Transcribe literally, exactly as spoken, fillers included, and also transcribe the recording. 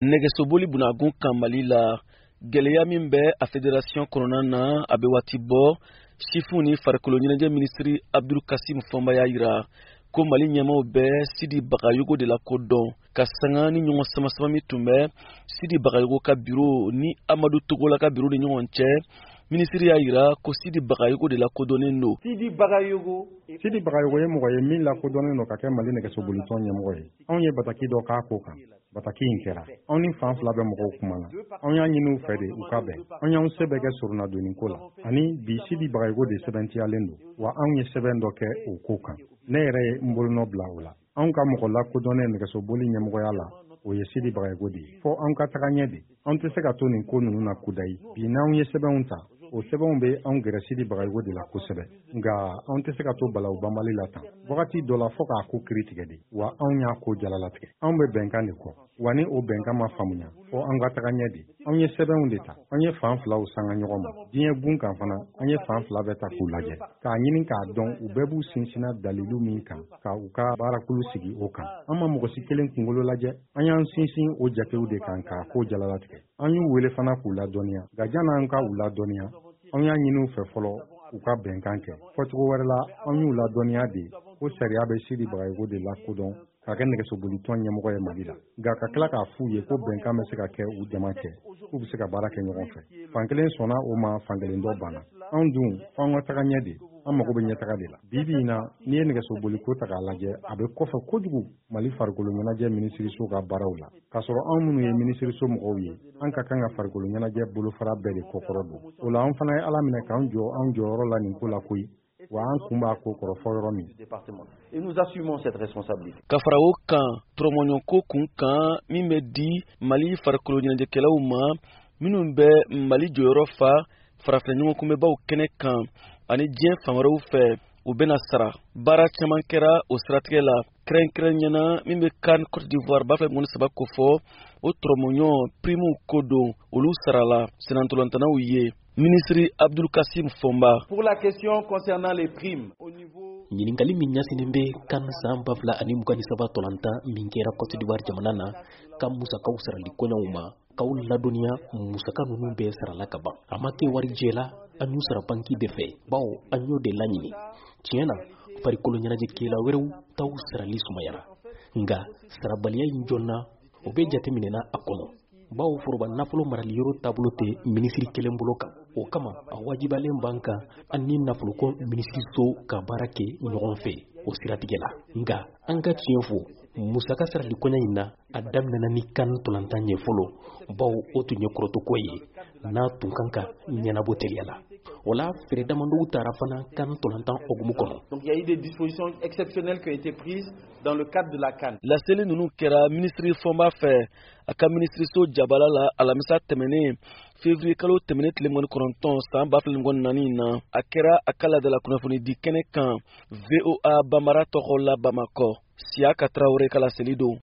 Nɛgɛsoboli bunagun kan Mali la, gɛlɛya min bɛ a fédération kɔnɔna na a bɛ waati bɔ, sifu ni farikolo ɲɛnajɛ ministri Abdul Kasim Fɔnba y'a jira ko Mali ɲɛmaw bɛ Sidi Bagayogo de la kodɔn ka sanga ni ɲɔgɔn sama-sama min tun bɛ Sidi Bagayogo ka bureau ni Amadu Togola ka bureau ni ɲɔgɔn cɛ. Ministri y'a jira ko Sidi Bagayogo de la kodɔnnen don. Sidi Bagayogo Sidi Bagayogo ye mɔgɔ ye min la kodɔnnen don ka kɛ Mali nɛgɛsobolitɔn ɲɛmɔgɔ ye. Anw ye bataki dɔ k'a ko kan. Bataki in kɛra. Anw ni fan fila bɛ mɔgɔw kuma na. Anw y'a ɲini u fɛ de u ka bɛn. Anw y'anw sɛbɛn kɛ suruna donni ko la. Ani bi Sidi Bagayogo de sɛbɛntiyalen don. Wa anw ye sɛbɛn dɔ kɛ o ko kan. Ne yɛrɛ ye n bolonɔ bila o la. Anw ka mɔgɔ la kodɔnnen nɛgɛsoboli ɲɛmɔgɔya la, o ye Sidi Bagayogo de ye. Fɔ anw ka taga ɲɛ de. Anw tɛ se ka to nin ko ninnu na kudayi. Bi n'anw ye sɛbɛnw ta, o sɛbɛnw bɛ anw gɛrɛ Sidi Bagayogo de la kosɛbɛ. Nka anw tɛ se ka to balawu banbali la tan. Wagati dɔ la fɔ k'a ko kiri tigɛ de. Wa anw y'a ko jalalatigɛ. Anw bɛ bɛnkan de kɔ. Wa ni o bɛnkan ma faamuya, fɔ anw ka taga ɲɛ de. Anw ye sɛbɛnw de ta. Anw ye fan filaw sanga ɲɔgɔn ma. Diɲɛ gun kan fana, an ye fan fila bɛ ta k'u lajɛ. K'a ɲini k'a dɔn u bɛɛ b'u sinsina dalilu min kan, ka u ka baarakulu sigi o kan. An ma mɔgɔ si kelen kunkolo lajɛ. An y'an sinsin o jatew de kan k'a ko jalalatigɛ. An y'u wele fana k'u ladɔnniya. Nka jan'an ka u ladɔnniya, anw y'a ɲini u fɛ fɔlɔ u ka bɛnkan kɛ. Fɔcogo wɛrɛ la, anw y'u ladɔnniya de ko sariya bɛ Sidi Bagayogo de la kodɔn k'a kɛ nɛgɛsobolitɔn ɲɛmɔgɔ ye Mali la. Nka ka tila k'a f'u ye ko bɛnkan bɛ se ka kɛ u jama cɛ, k'u bɛ se ka baara kɛ ɲɔgɔn fɛ. Fan kelen sɔnna o ma, fan kelen dɔ banna. Anw dun, f'anw ka taga ɲɛ de. An mago bɛ ɲɛtaga de la. Bi bi in na, n'i ye nɛgɛsoboliko ta k'a lajɛ, a bɛ kɔfɛ kojugu Mali farikolo ɲɛnajɛ minisiriso ka baaraw la. K'a sɔrɔ anw minnu ye minisiriso mɔgɔw ye, an ka kan ka farikolo ɲɛnajɛ bolofara bɛɛ de kɔkɔrɔ don. O la anw fana ye Ala minɛ k'an jɔ anw jɔyɔrɔ la nin ko la koyi. Wa an kun b'a ko kɔrɔ fɔ yɔrɔ min. Et nous assumons cette responsabilité. Ka fara o kan, tɔrɔmɔɲɔko kun kan min bɛ di Mali farikolo ɲɛnajɛkɛlaw ma minnu bɛ Mali jɔyɔrɔ fa farafinɲɔgɔnkunbɛbaw kɛnɛ kan ani diɲɛ fan wɛrɛw fɛ, u bɛna sara. Baara caman kɛra o siratigɛ la. Kɛrɛnkɛrɛnɲɛna min bɛ CAN Côte d'Ivoire b'a fɛ ŋɔni saba ko fɔ, o tɔrɔmɔɲɔ primuw ko don, olu sarala senatolantanaw ye. Ministri Abdul Kasim Fɔnba. Pour la question concernant les primes au niveau ɲininkali min ɲasinen bɛ CAN san ba fila ani mugan ni saba tolantan min kɛra Côte d'Ivoire jamana na ka musakaw sarali kɔɲɔw ma, k'aw ladɔnniya musaka ninnu bɛɛ sarala ka ban. A ma kɛ warijɛ la, an y'u sara banki de fɛ, bawo an y'o de laɲini. Tiɲɛ na, farikolo ɲɛnajɛkɛla wɛrɛw taw sarali sumayara. Nka sarabaliya in jɔnna, o bɛ jateminɛna a kɔnɔ. Bawo foroba nafolo marali yɔrɔ taabolo tɛ minisiri kelen bolo kan. O kama a wajibalen b'an kan an ni nafoloko minisiriso ka baara kɛ ɲɔgɔn fɛ o siratigɛ la. Nka an ka tiɲɛ fɔ, musaka sarali kɔɲɔ in na a daminɛna ni CAN tolantan ye fɔlɔ, bawo o tun ye kɔrɔtɔko ye n'a tun kan ka ɲɛnabɔ teliya la. O la feere damandow taara fana CAN tolantan hokumu kɔnɔ. Donc il y a eu des dispositions exceptionnelles qui ont été prises dans le cadre de la CAN. Laseli ninnu kɛra ministri Fɔnba fɛ a ka minisiriso jabala la alamisa tɛmɛnen février kalo tɛmɛnen tile mugan ni kɔnɔntɔn san ba fila ni mugan ni naani na. A kɛra a ka laadala kunnafoni di kɛnɛ kan V O A banbara tɔgɔ la Bamakɔ. Siaka Traoré ka laseli don.